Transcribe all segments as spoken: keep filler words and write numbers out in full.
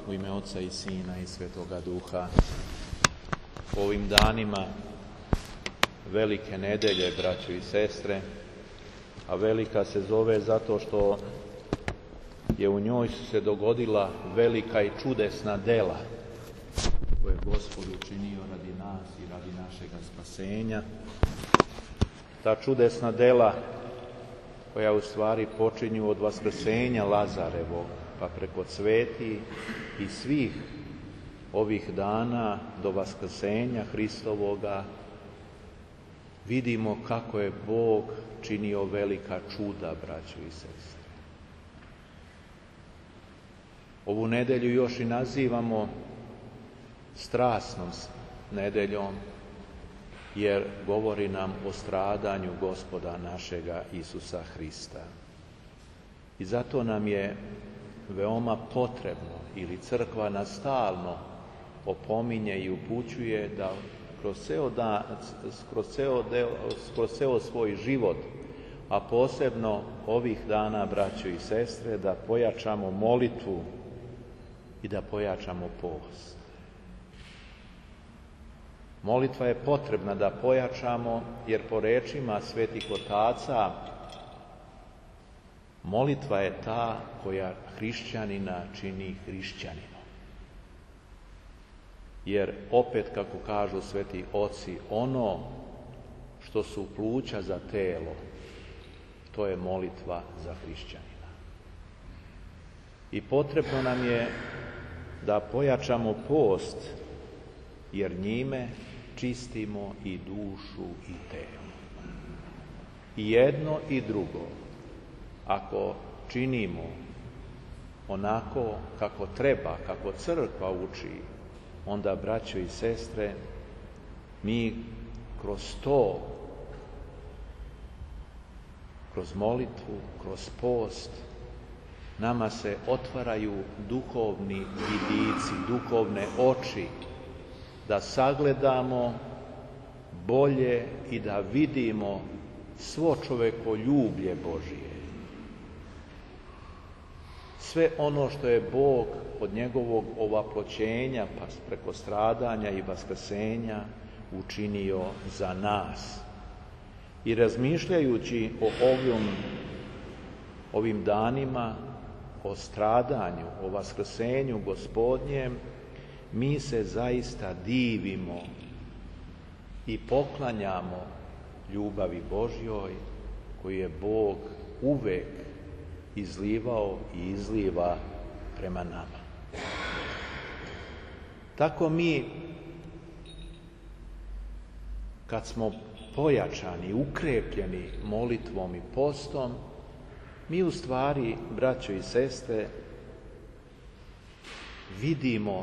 u ime Oca i Sina i Svetoga Duha. U ovim danima velike nedelje, braćo i sestre, a velika se zove zato što je u njoj su se dogodila velika i čudesna dela koje je Gospod učinio radi nas i radi našega spasenja. Ta čudesna dela koja u stvari počinju od vaskrsenja Lazarevog, pa preko cveti i svih ovih dana do vaskrsenja Hristovoga, vidimo kako je Bog činio velika čuda, braćo i sestre. Ovu nedelju još i nazivamo strasnom nedeljom, jer govori nam o stradanju Gospoda našega Isusa Hrista. I zato nam je veoma potrebno, ili crkva nas stalno opominje i upućuje da kroz ceo, dan, kroz ceo, del, kroz ceo svoj život, a posebno ovih dana, braćo i sestre, da pojačamo molitvu i da pojačamo post. Molitva je potrebna da pojačamo, jer po rečima svetih otaca, molitva je ta koja hrišćanina čini hrišćaninom. Jer opet, kako kažu sveti oci, ono što su pluća za telo, to je molitva za hrišćanina. I potrebno nam je da pojačamo post, jer njime čistimo i dušu i telo. I jedno i drugo, ako činimo onako kako treba, kako crkva uči, onda, braćo i sestre, mi kroz to, kroz molitvu, kroz post, nama se otvaraju duhovni vidici, duhovne oči, da sagledamo bolje i da vidimo svo čovekoljublje Božije. Sve ono što je Bog od njegovog ovaploćenja, pa preko stradanja i vaskrsenja, učinio za nas. I razmišljajući o ovim, ovim danima, o stradanju, o vaskrsenju Gospodnjem, mi se zaista divimo i poklanjamo ljubavi Božjoj koju je Bog uvek izlivao i izliva prema nama. Tako mi, kad smo pojačani, ukrepljeni molitvom i postom, mi u stvari, braćo i sestre, vidimo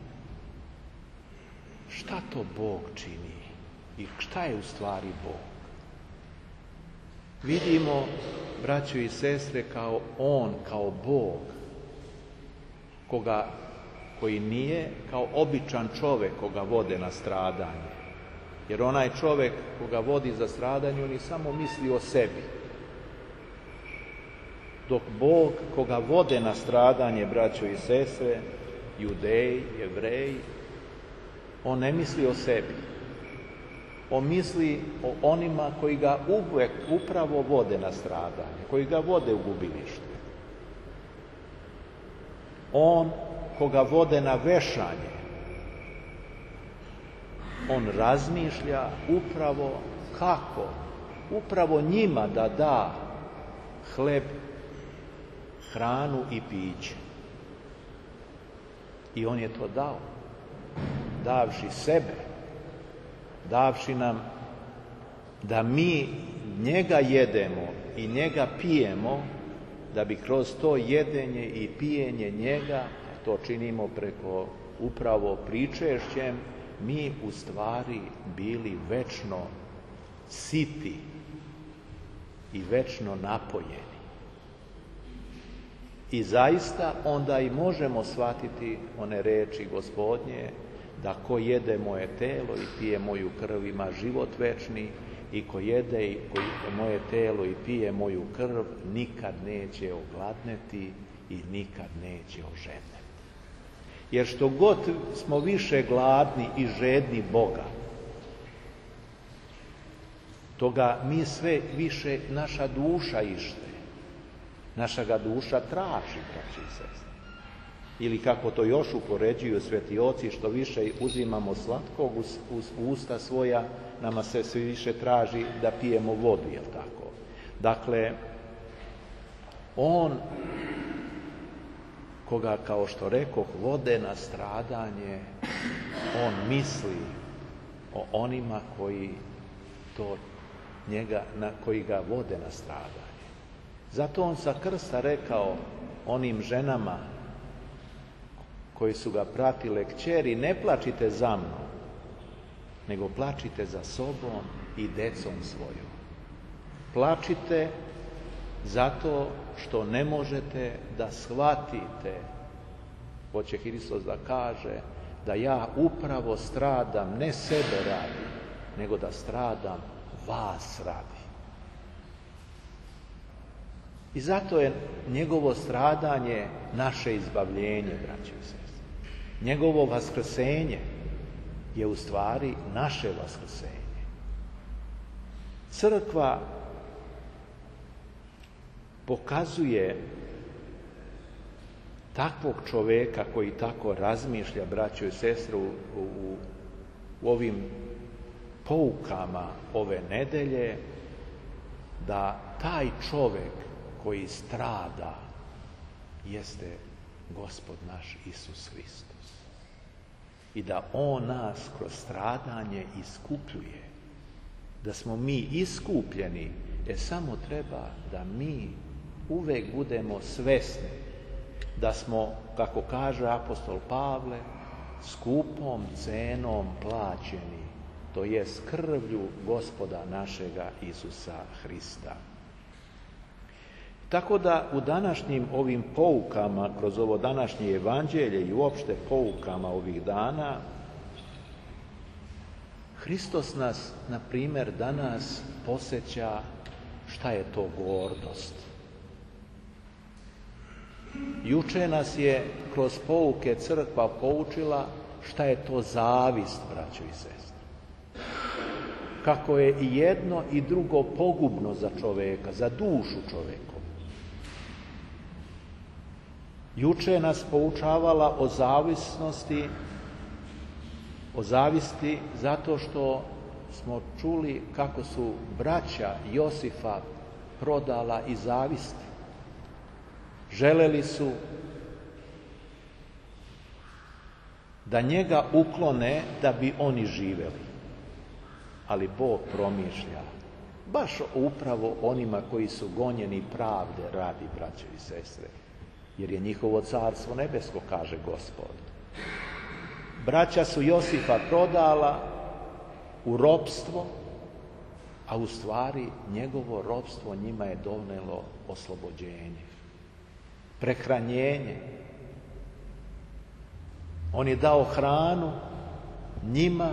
šta to Bog čini i šta je u stvari Bog. Vidimo, braćo i sestre, kao On, kao Bog, koga, koji nije kao običan čovjek koga vode na stradanje. Jer onaj čovjek koga vodi za stradanje, on i samo misli o sebi. Dok Bog koga vode na stradanje, braćo i sestre, Judeji, Jevreji, on ne misli o sebi. On misli o onima koji ga uvek upravo vode na stradanje, koji ga vode u gubinište. On koga vode na vešanje, on razmišlja upravo kako, upravo njima da da hleb, hranu i piće. I on je to dao, davši sebe, davši nam da mi njega jedemo i njega pijemo, da bi kroz to jedenje i pijenje njega, a to činimo preko upravo pričešćem, mi u stvari bili večno siti i večno napojeni. I zaista onda i možemo shvatiti one reči Gospodnje, da ko jede moje telo i pije moju krv ima život večni, i ko jede i ko moje telo i pije moju krv nikad neće ogladneti i nikad neće ožedneti. Jer što god smo više gladni i žedni Boga, toga mi sve više, naša duša ište. Naša ga duša traži, braći i sestre. Ili kako to još upoređuju sveti oci, što više uzimamo slatkog u usta svoja, nama se sve više traži da pijemo vodu, jel tako? Dakle, on, koga, kao što rekoh, vode na stradanje, on misli o onima koji to njega, na koji ga vode na stradanje. Zato on sa krsta rekao onim ženama koji su ga pratile: kćeri, ne plačite za mnom, nego plačite za sobom i decom svojom. Plačite zato što ne možete da shvatite, hoće Hristos da kaže, da ja upravo stradam, ne sebe radi, nego da stradam vas radi. I zato je njegovo stradanje naše izbavljenje, braće i sestre. Njegovo vaskrsenje je u stvari naše vaskrsenje. Crkva pokazuje takvog čoveka koji tako razmišlja, braćo i sestre, u, u, u ovim poukama ove nedelje, da taj čovek koji strada jeste Gospod naš Isus Hristos. I da on nas kroz stradanje iskupljuje. Da smo mi iskupljeni, e samo treba da mi uvek budemo svesni da smo, kako kaže apostol Pavle, skupom cenom plaćeni, to jest krvlju Gospoda našega Isusa Hrista. Tako da u današnjim ovim poukama, kroz ovo današnje evanđelje i uopšte poukama ovih dana, Hristos nas, na primjer, danas podsjeća šta je to gordost. Juče nas je kroz pouke crkva poučila šta je to zavist, braćo i sestre. Kako je i jedno i drugo pogubno za čoveka, za dušu čoveka. Juče nas poučavala o zavisnosti, o zavisti zato što smo čuli kako su braća Josifa prodala i zavisti. Želeli su da njega uklone da bi oni živeli. Ali Bog promišlja baš upravo onima koji su gonjeni pravde radi, braće i sestre. Jer je njihovo carstvo nebesko, kaže Gospod. Braća su Josifa prodala u ropstvo, a u stvari njegovo ropstvo njima je donelo oslobođenje, prehranjenje. On je dao hranu njima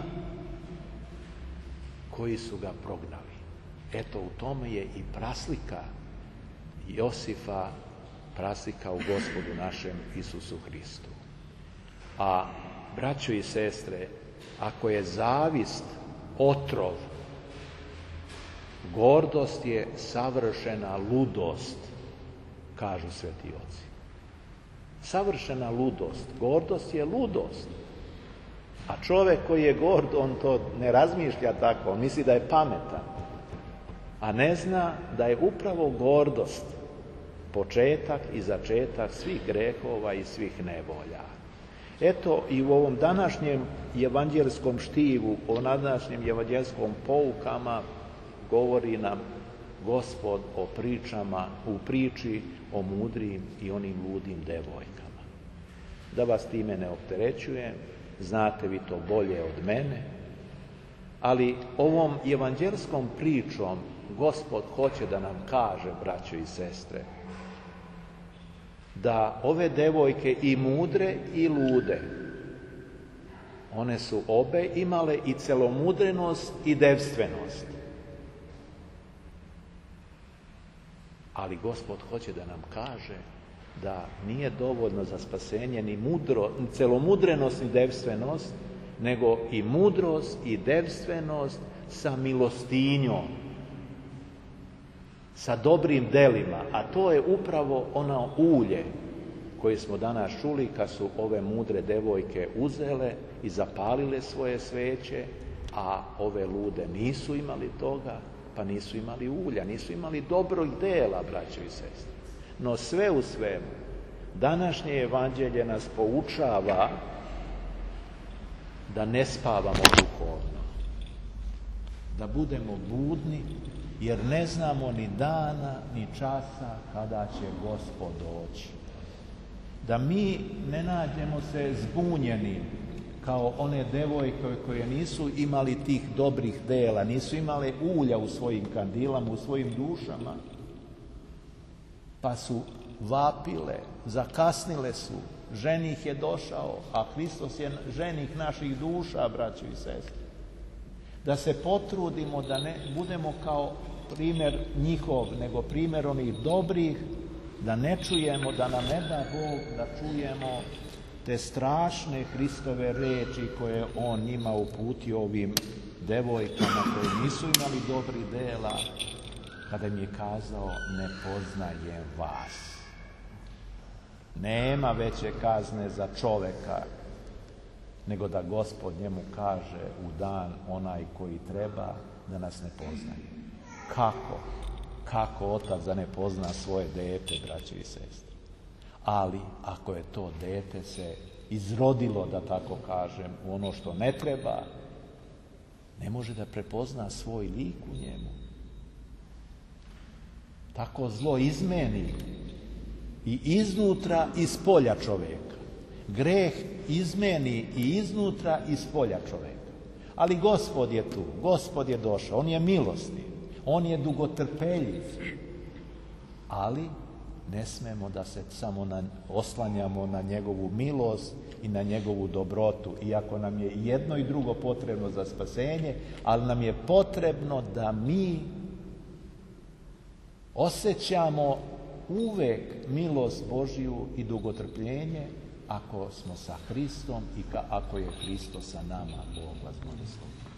koji su ga prognali. Eto, u tome je i praslika Josifa, praslika u Gospodu našem Isusu Hristu. A, braćo i sestre, ako je zavist otrov, gordost je savršena ludost, kažu sveti oci. Savršena ludost. Gordost je ludost. A čovjek koji je gord, on to ne razmišlja tako, on misli da je pametan. A ne zna da je upravo gordost početak i začetak svih grehova i svih nevolja. Eto, i u ovom današnjem evanđelskom štivu, o današnjem evanđelskom poukama, govori nam Gospod o pričama, u priči o mudrim i onim ludim devojkama. Da vas time ne opterećujem, znate vi to bolje od mene, ali ovom evanđelskom pričom Gospod hoće da nam kaže, braćo i sestre, da ove devojke i mudre i lude, one su obe imale i celomudrenost i devstvenost. Ali Gospod hoće da nam kaže da nije dovoljno za spasenje ni mudro, ni celomudrenost ni devstvenost, nego i mudrost i devstvenost sa milostinjom, sa dobrim delima, a to je upravo ono ulje koje smo danas čuli kad su ove mudre devojke uzele i zapalile svoje sveće, a ove lude nisu imali toga, pa nisu imali ulja, nisu imali dobrog dela, braćo i sestre. No sve u svemu, današnje evanđelje nas poučava da ne spavamo duhovno, da budemo budni, jer ne znamo ni dana, ni časa kada će Gospod doći. Da mi ne nađemo se zbunjeni kao one devojke koje nisu imali tih dobrih dela, nisu imale ulja u svojim kandilama, u svojim dušama, pa su vapile, zakasnile su, ženih je došao, a Hristos je ženih naših duša, braćo i sestre. Da se potrudimo da ne budemo kao primjer njihov, nego primjer onih dobrih, da ne čujemo, da nam ne da Bog da čujemo te strašne Hristove reči koje on njima uputio, ovim devojkama koje nisu imali dobri dela, kada im je kazao: ne poznajem vas. Nema veće kazne za čoveka nego da Gospod njemu kaže u dan onaj koji treba da nas ne poznaje. Kako? Kako otac da ne pozna svoje dete, braće i sestre? Ali ako je to dete se izrodilo, da tako kažem, u ono što ne treba, ne može da prepozna svoj lik u njemu. Tako zlo izmeni i iznutra i spolja čoveka. Greh izmeni i iznutra i spolja čoveka. Ali Gospod je tu, Gospod je došao, on je milostiv, on je dugotrpeljiv. Ali ne smemo da se samo na, oslanjamo na njegovu milost i na njegovu dobrotu, iako nam je jedno i drugo potrebno za spasenje, ali nam je potrebno da mi osjećamo uvek milost Božju i dugotrpljenje ako smo sa Hristom i ka, ako je Hristos sa nama. Bog vas blagoslov.